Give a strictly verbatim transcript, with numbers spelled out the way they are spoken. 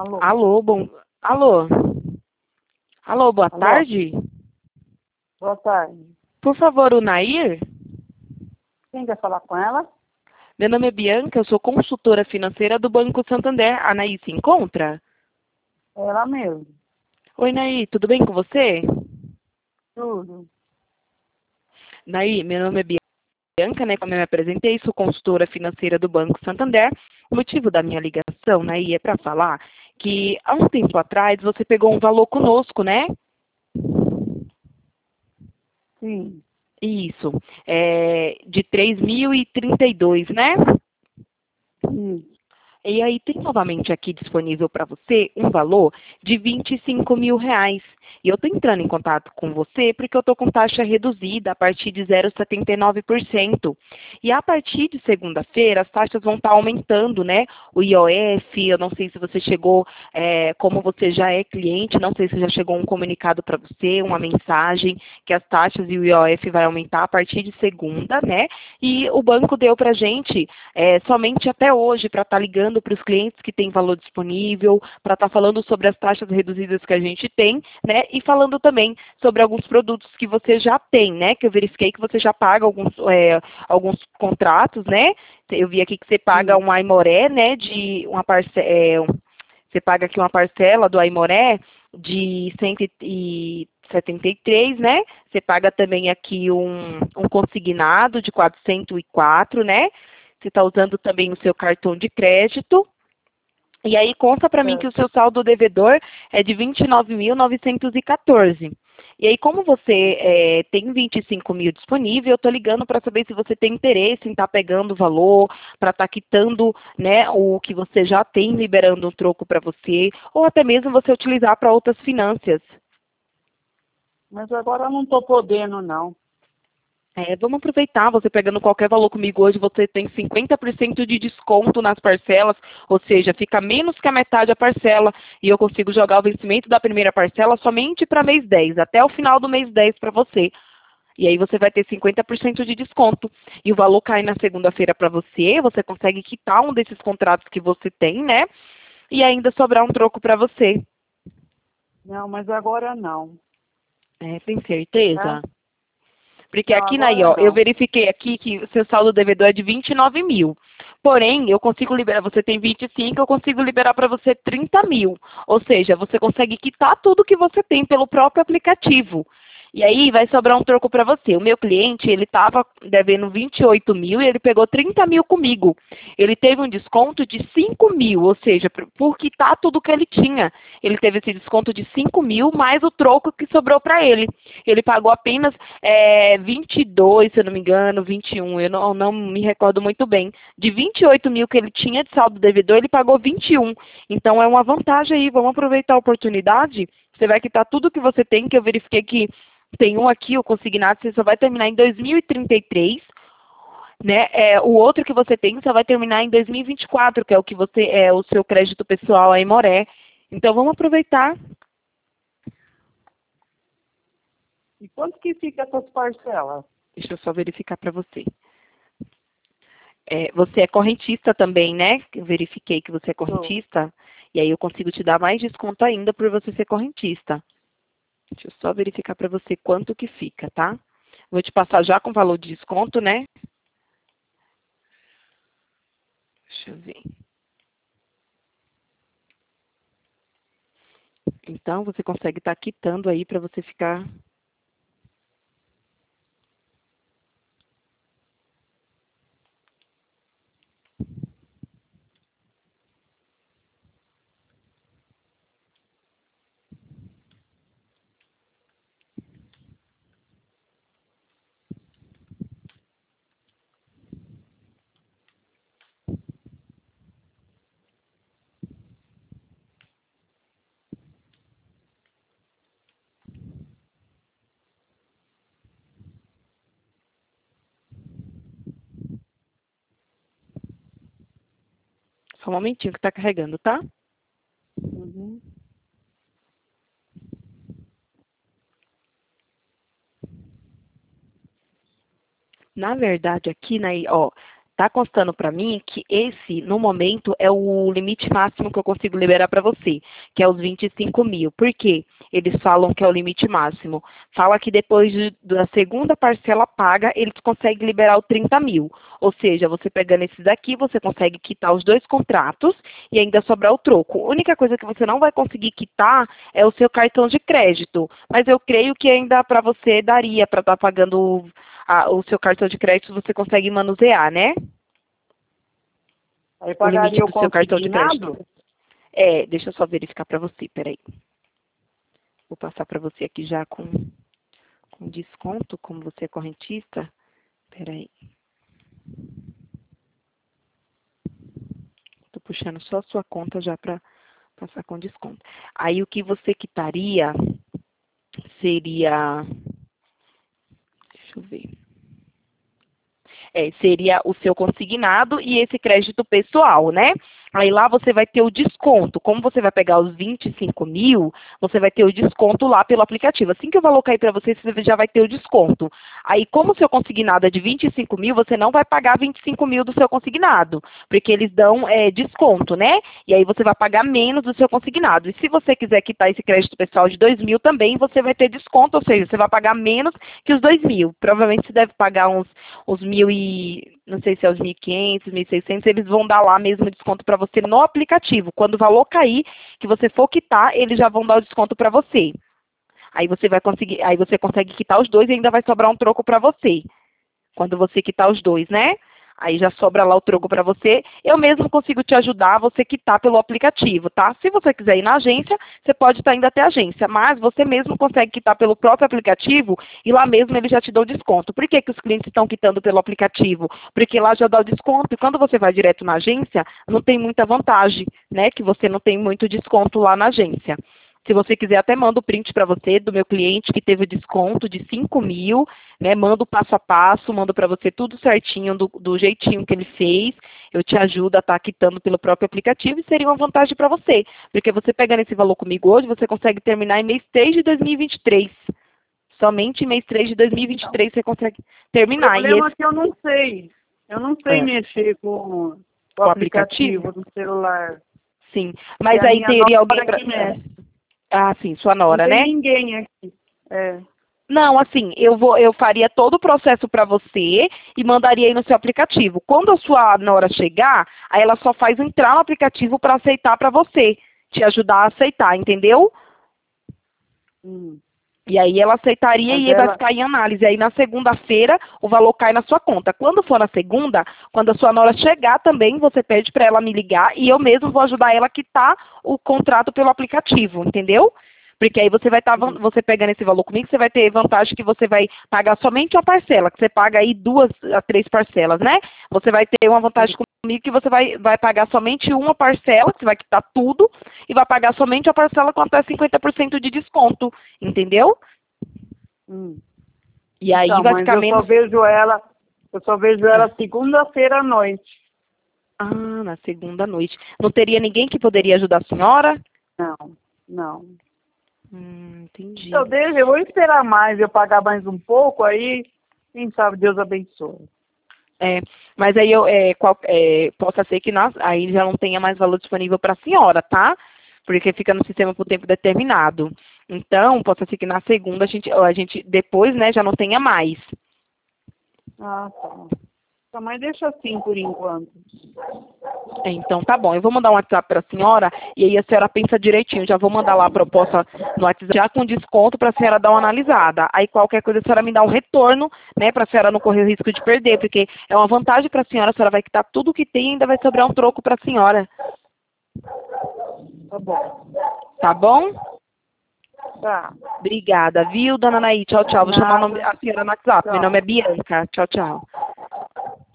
Alô? Alô, bom. Alô? Alô, boa Alô? tarde? Boa tarde. Por favor, o Nair? Quem quer falar com ela? Meu nome é Bianca, eu sou consultora financeira do Banco Santander. A Nair se encontra? É ela mesmo. Oi, Nair, tudo bem com você? Tudo. Nair, meu nome é Bianca, né? Como eu me apresentei, sou consultora financeira do Banco Santander. O motivo da minha ligação, Nair, é para falar que há um tempo atrás você pegou um valor conosco, né? Sim. Isso, é, de três mil e trinta e dois, né? Isso. E aí tem novamente aqui disponível para você um valor de vinte e cinco mil reais. E eu estou entrando em contato com você porque eu estou com taxa reduzida a partir de zero vírgula setenta e nove por cento. E a partir de segunda-feira as taxas vão estar aumentando, né? O I O F, eu não sei se você chegou, é, como você já é cliente, não sei se já chegou um comunicado para você, uma mensagem que as taxas e o I O F vai aumentar a partir de segunda, né? E o banco deu para a gente é, somente até hoje para estar ligando para os clientes que têm valor disponível, para estar falando sobre as taxas reduzidas que a gente tem, né? E falando também sobre alguns produtos que você já tem, né? Que eu verifiquei que você já paga alguns, é, alguns contratos, né? Eu vi aqui que você paga Sim. um Aimoré, né? De uma parcela, é, você paga aqui uma parcela do Aimoré de cento e setenta e três, né? Você paga também aqui um, um consignado de quatrocentos e quatro, né? Você está usando também o seu cartão de crédito. E aí conta para mim que o Certo. seu saldo devedor é de vinte e nove mil novecentos e quatorze. E aí, como você é, tem vinte e cinco mil disponível, eu estou ligando para saber se você tem interesse em estar tá pegando o valor, para estar tá quitando, né, o que você já tem, liberando um troco para você, ou até mesmo você utilizar para outras finanças. Mas agora eu não estou podendo, não. É, vamos aproveitar, você pegando qualquer valor comigo hoje, você tem cinquenta por cento de desconto nas parcelas, ou seja, fica menos que a metade a parcela, e eu consigo jogar o vencimento da primeira parcela somente para mês dez, até o final do mês dez para você. E aí você vai ter cinquenta por cento de desconto. E o valor cai na segunda-feira para você, você consegue quitar um desses contratos que você tem, né? E ainda sobrar um troco para você. Não, mas agora não. É, tem Tá? certeza? Porque Não, aqui na I agora O, eu não. verifiquei aqui que o seu saldo devedor é de vinte e nove mil. Porém, eu consigo liberar, você tem vinte e cinco, eu consigo liberar para você trinta mil. Ou seja, você consegue quitar tudo que você tem pelo próprio aplicativo. E aí vai sobrar um troco para você. O meu cliente, ele estava devendo vinte e oito mil e ele pegou trinta mil comigo. Ele teve um desconto de cinco mil, ou seja, por por quitar tudo que ele tinha. Ele teve esse desconto de cinco mil mais o troco que sobrou para ele. Ele pagou apenas é, vinte e dois, se eu não me engano, vinte e um, eu não, não me recordo muito bem. De vinte e oito mil que ele tinha de saldo devedor, ele pagou vinte e um. Então é uma vantagem aí, vamos aproveitar a oportunidade. Você vai quitar tudo que você tem, que eu verifiquei que tem um aqui, o consignado, você só vai terminar em dois mil e trinta e três. Né? É, o outro que você tem só vai terminar em dois mil e vinte e quatro, que é o que você é o seu crédito pessoal aí, Moré. Então vamos aproveitar. E quanto que fica essas parcelas? Deixa eu só verificar para você. É, você é correntista também, né? Eu verifiquei que você é Tô. correntista. E aí eu consigo te dar mais desconto ainda por você ser correntista. Deixa eu só verificar para você quanto que fica, tá? Vou te passar já com o valor de desconto, né? Deixa eu ver. Então, você consegue estar quitando aí para você ficar... Só um momentinho que está carregando, tá? Uhum. Na verdade, aqui, na, ó, tá constando para mim que esse, no momento, é o limite máximo que eu consigo liberar para você, que é os vinte e cinco mil. Por quê? Eles falam que é o limite máximo. Fala que depois de, da segunda parcela paga, eles conseguem liberar o trinta mil. Ou seja, você pegando esses daqui, você consegue quitar os dois contratos e ainda sobrar o troco. A única coisa que você não vai conseguir quitar é o seu cartão de crédito. Mas eu creio que ainda para você daria para estar pagando a, o seu cartão de crédito, você consegue manusear, né? Aí O limite pagaria o do seu cartão de consignado? crédito. É, deixa eu só verificar para você, peraí. Vou passar para você aqui já com, com desconto, como você é correntista. Peraí. Estou puxando só a sua conta já para passar com desconto. Aí o que você quitaria seria... Deixa eu ver. É, seria o seu consignado e esse crédito pessoal, né? Aí lá você vai ter o desconto. Como você vai pegar os vinte e cinco mil, você vai ter o desconto lá pelo aplicativo. Assim que o valor cair para você, você já vai ter o desconto. Aí, como o seu consignado é de vinte e cinco mil, você não vai pagar vinte e cinco mil do seu consignado, porque eles dão é, desconto, né? E aí você vai pagar menos do seu consignado. E se você quiser quitar esse crédito pessoal de dois mil também, você vai ter desconto, ou seja, você vai pagar menos que os dois mil. Provavelmente você deve pagar uns, uns mil e... não sei se é os mil e quinhentos, mil e seiscentos, eles vão dar lá mesmo desconto para você no aplicativo. Quando o valor cair, que você for quitar, eles já vão dar o desconto para você. Aí você vai conseguir, aí você consegue quitar os dois e ainda vai sobrar um troco para você. Quando você quitar os dois, né? Aí já sobra lá o troco para você. Eu mesmo consigo te ajudar a você quitar pelo aplicativo, tá? Se você quiser ir na agência, você pode estar indo até a agência, mas você mesmo consegue quitar pelo próprio aplicativo e lá mesmo eles já te dão desconto. Por que que os clientes estão quitando pelo aplicativo? Porque lá já dá o desconto e quando você vai direto na agência, não tem muita vantagem, né? Que você não tem muito desconto lá na agência. Se você quiser, até mando o print para você do meu cliente que teve desconto de cinco mil, né? Mando passo a passo, mando para você tudo certinho, do, do jeitinho que ele fez. Eu te ajudo a estar quitando pelo próprio aplicativo e seria uma vantagem para você. Porque você pegando esse valor comigo hoje, você consegue terminar em mês três de dois mil e vinte e três. Somente em mês três de dois mil e vinte e três você consegue terminar. O problema E esse... é que eu não sei. Eu não sei é. mexer com, com O o aplicativo? aplicativo do celular. Sim. Mas É a aí minha teria alguém nora para... que mexe. Ah, sim, sua Não nora, tem né? ninguém aqui. É. Não, assim, eu vou, eu faria todo o processo para você e mandaria aí no seu aplicativo. Quando a sua nora chegar, aí ela só faz entrar no aplicativo para aceitar para você, te ajudar a aceitar, entendeu? Hum. E aí ela aceitaria Mas e vai ela... ficar em análise. Aí na segunda-feira o valor cai na sua conta. Quando for na segunda, quando a sua nora chegar também, você pede para ela me ligar e eu mesmo vou ajudar ela a quitar o contrato pelo aplicativo, entendeu? Porque aí você vai estar, tá, você pegando esse valor comigo, você vai ter vantagem que você vai pagar somente uma parcela, que você paga aí duas a três parcelas, né? Você vai ter uma vantagem comigo que você vai, vai pagar somente uma parcela, que você vai quitar tudo, e vai pagar somente a parcela com até cinquenta por cento de desconto, entendeu? Hum. E aí Então, vai mas ficar eu só menos... vejo ela, eu só vejo ela segunda-feira à noite. Ah, na segunda noite. Não teria ninguém que poderia ajudar a senhora? Não, não. Hum, entendi. Eu, deixo, eu vou esperar mais, eu pagar mais um pouco, aí, quem sabe, Deus abençoe. É, mas aí eu é, qual, é, possa ser que nós, aí já não tenha mais valor disponível para a senhora, tá? Porque fica no sistema por tempo determinado. Então, possa ser que na segunda a gente, a gente depois, né, já não tenha mais. Ah, tá. Tá, mas deixa assim por enquanto. É, então tá bom, eu vou mandar um WhatsApp para a senhora e aí a senhora pensa direitinho. Já vou mandar lá a proposta no WhatsApp já com desconto para a senhora dar uma analisada. Aí qualquer coisa a senhora me dá um retorno, né, para a senhora não correr o risco de perder, porque é uma vantagem para a senhora, a senhora vai quitar tudo que tem e ainda vai sobrar um troco para a senhora. Tá bom. Tá bom? Tá. Obrigada, viu, dona Anaí? Tchau, tchau. Vou chamar o nome, a senhora no WhatsApp. Meu nome é Bianca. Tchau, tchau.